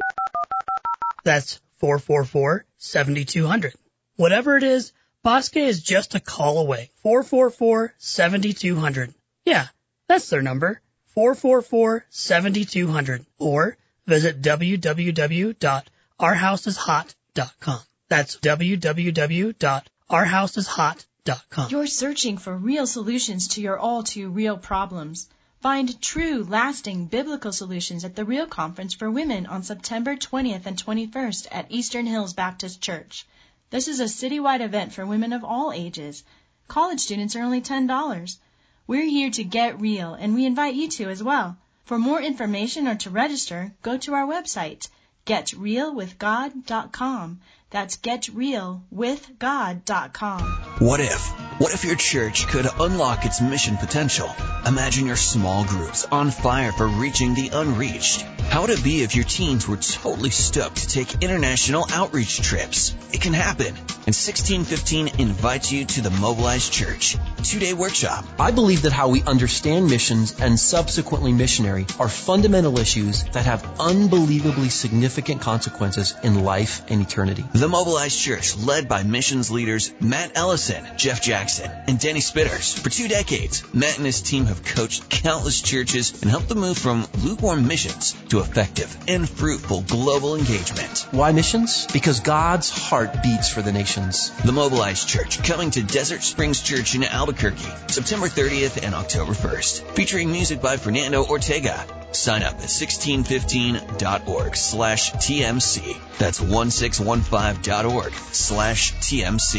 That's four four four, seven two zero zero. Whatever it is, Bosque is just a call away. four four four, seven two zero zero. Yeah, that's their number. four four four, seven two zero zero. Or visit w w w dot our house is hot dot com. That's w w w dot our house is hot dot com. You're searching for real solutions to your all too real problems. Find true, lasting, biblical solutions at the Real Conference for Women on September twentieth and twenty-first at Eastern Hills Baptist Church. This is a citywide event for women of all ages. College students are only ten dollars. We're here to get real, and we invite you to as well. For more information or to register, go to our website, get real with god dot com. That's get real with god dot com. What if? What if your church could unlock its mission potential? Imagine your small groups on fire for reaching the unreached. How would it be if your teens were totally stoked to take international outreach trips? It can happen. And sixteen fifteen invites you to the Mobilized Church two-day workshop. I believe that how we understand missions and subsequently missionary are fundamental issues that have unbelievably significant consequences in life and eternity. The Mobilized Church, led by missions leaders Matt Ellison, Jeff Jackson, and Denny Spitters. For two decades, Matt and his team have coached countless churches and helped them move from lukewarm missions to effective and fruitful global engagement. Why missions? Because God's heart beats for the nations. The Mobilized Church, coming to Desert Springs Church in Albuquerque, September thirtieth and October first. Featuring music by Fernando Ortega. Sign up at sixteen fifteen dot org slash T M C. That's sixteen fifteen dot org slash T M C.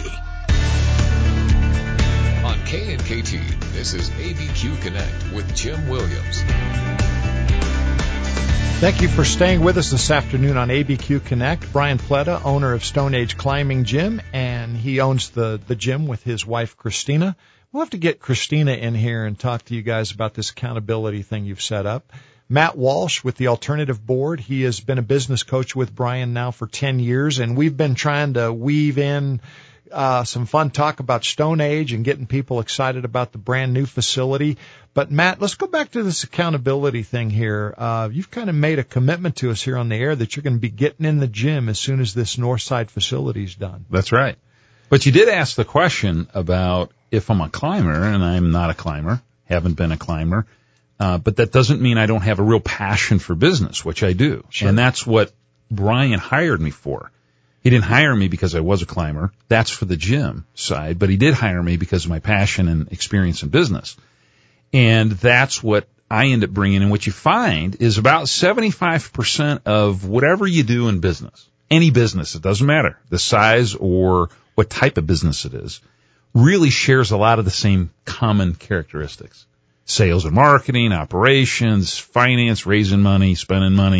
On K and K T, this is A B Q Connect with Jim Williams. Thank you for staying with us this afternoon on A B Q Connect. Brian Pletta, owner of Stone Age Climbing Gym, and he owns the, the gym with his wife, Christina. We'll have to get Christina in here and talk to you guys about this accountability thing you've set up. Matt Walsh with the Alternative Board. He has been a business coach with Brian now for ten years, and we've been trying to weave in uh some fun talk about Stone Age and getting people excited about the brand new facility. But Matt, let's go back to this accountability thing here. Uh you've kind of made a commitment to us here on the air that you're going to be getting in the gym as soon as this Northside facility is done. That's right. But you did ask the question about if I'm a climber, and I'm not a climber, haven't been a climber. Uh, but that doesn't mean I don't have a real passion for business, which I do. Sure. And that's what Brian hired me for. He didn't hire me because I was a climber. That's for the gym side. But he did hire me because of my passion and experience in business. And that's what I end up bringing. And what you find is about seventy-five percent of whatever you do in business, any business, it doesn't matter, the size or what type of business it is, really shares a lot of the same common characteristics. Sales and marketing, operations, finance, raising money, spending money.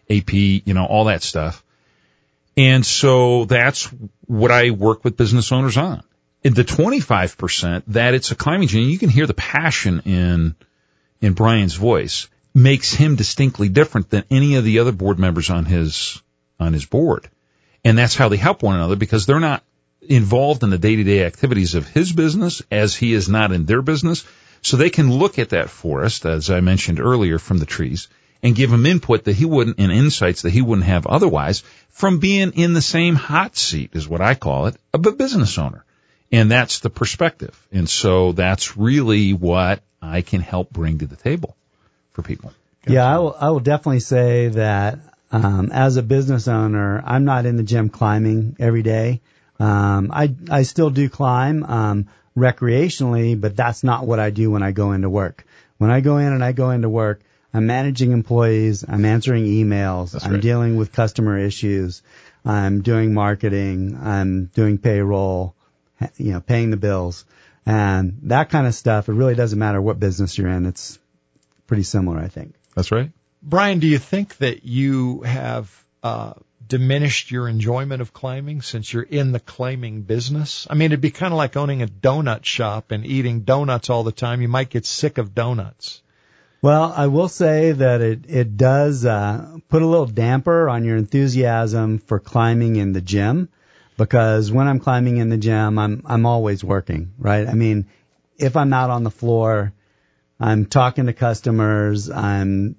A P, you know, all that stuff. And so that's what I work with business owners on. In the twenty-five percent that it's a climbing gym, you can hear the passion in in Brian's voice, makes him distinctly different than any of the other board members on his on his board. And that's how they help one another, because they're not involved in the day-to-day activities of his business as he is not in their business. So they can look at that forest, as I mentioned earlier, from the trees, and give him input that he wouldn't, and insights that he wouldn't have otherwise from being in the same hot seat, is what I call it, of a business owner. And that's the perspective. And so that's really what I can help bring to the table for people. Yeah, I will, I will definitely say that um, as a business owner, I'm not in the gym climbing every day. Um, I, I still do climb um, recreationally, but that's not what I do when I go into work. When I go in and I go into work, I'm managing employees, I'm answering emails, That's I'm right. dealing with customer issues, I'm doing marketing, I'm doing payroll, you know, paying the bills, and that kind of stuff. It really doesn't matter what business you're in. It's pretty similar, I think. That's right. Brian, do you think that you have uh, diminished your enjoyment of climbing since you're in the climbing business? I mean, it'd be kind of like owning a donut shop and eating donuts all the time. You might get sick of donuts. Well, I will say that it, it does uh, put a little damper on your enthusiasm for climbing in the gym, because when I'm climbing in the gym, I'm I'm always working, right? I mean, if I'm out on the floor, I'm talking to customers, I'm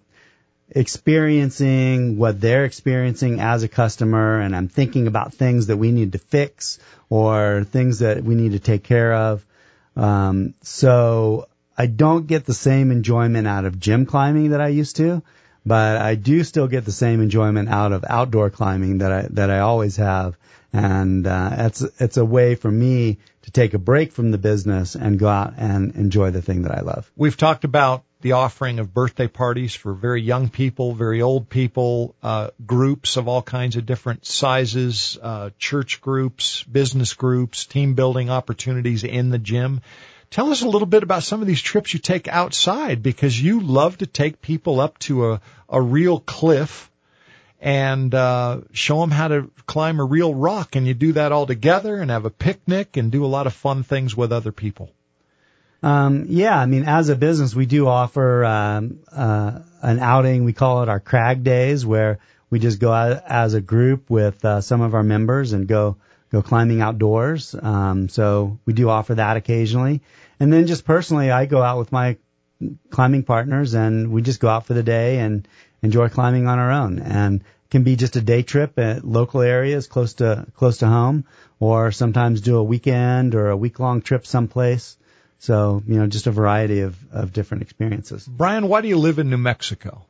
experiencing what they're experiencing as a customer, and I'm thinking about things that we need to fix or things that we need to take care of. Um, so I don't get the same enjoyment out of gym climbing that I used to, but I do still get the same enjoyment out of outdoor climbing that I that I always have. And uh, it's it's a way for me to take a break from the business and go out and enjoy the thing that I love. We've talked about the offering of birthday parties for very young people, very old people, uh, groups of all kinds of different sizes, uh, church groups, business groups, team building opportunities in the gym. Tell us a little bit about some of these trips you take outside, because you love to take people up to a, a real cliff and uh, show them how to climb a real rock, and you do that all together and have a picnic and do a lot of fun things with other people. Um, yeah, I mean, as a business, we do offer um, uh, an outing. We call it our Crag Days, where we just go out as a group with uh, some of our members and go go climbing outdoors. Um, so we do offer that occasionally. And then just personally, I go out with my climbing partners, and we just go out for the day and enjoy climbing on our own. And it can be just a day trip at local areas close to close to home, or sometimes do a weekend or a week-long trip someplace. So, you know, just a variety of, of different experiences. Brian, why do you live in New Mexico?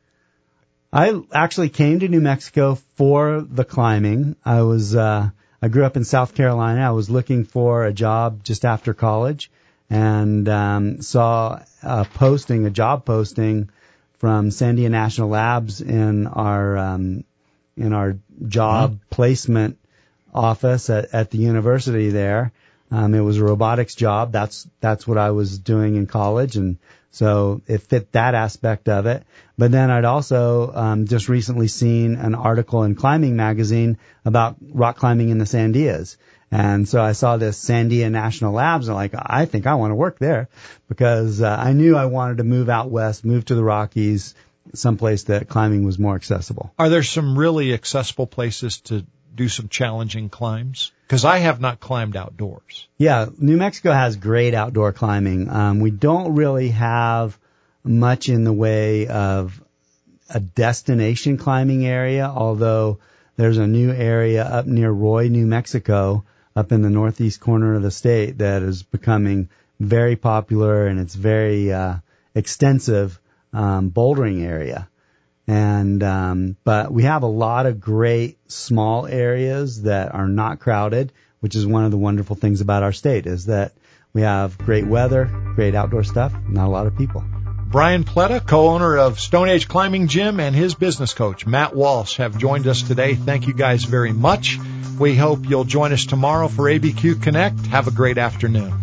I actually came to New Mexico for the climbing. I was, uh, I grew up in South Carolina. I was looking for a job just after college, and um, saw a posting, a job posting from Sandia National Labs in our um, in our job mm-hmm. placement office at, at the university there. Um, it was a robotics job. That's that's what I was doing in college, and so it fit that aspect of it. But then I'd also um, just recently seen an article in Climbing Magazine about rock climbing in the Sandias. And so I saw this Sandia National Labs, and I'm like, I think I want to work there, because uh, I knew I wanted to move out west, move to the Rockies, someplace that climbing was more accessible. Are there some really accessible places to do some challenging climbs? Because I have not climbed outdoors. Yeah, New Mexico has great outdoor climbing. Um, we don't really have much in the way of a destination climbing area, although there's a new area up near Roy, New Mexico, up in the northeast corner of the state, that is becoming very popular, and it's very uh, extensive um, bouldering area. And um, but we have a lot of great small areas that are not crowded, which is one of the wonderful things about our state, is that we have great weather, great outdoor stuff, not a lot of people. Brian Pletta, co-owner of Stone Age Climbing Gym, and his business coach, Matt Walsh, have joined us today. Thank you guys very much. We hope you'll join us tomorrow for A B Q Connect. Have a great afternoon.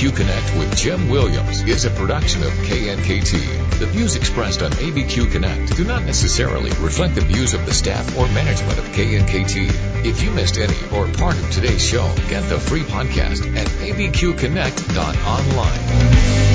Q Connect with Jim Williams is a production of K N K T. The views expressed on A B Q Connect do not necessarily reflect the views of the staff or management of K N K T. If you missed any or part of today's show, get the free podcast at a b q connect dot online.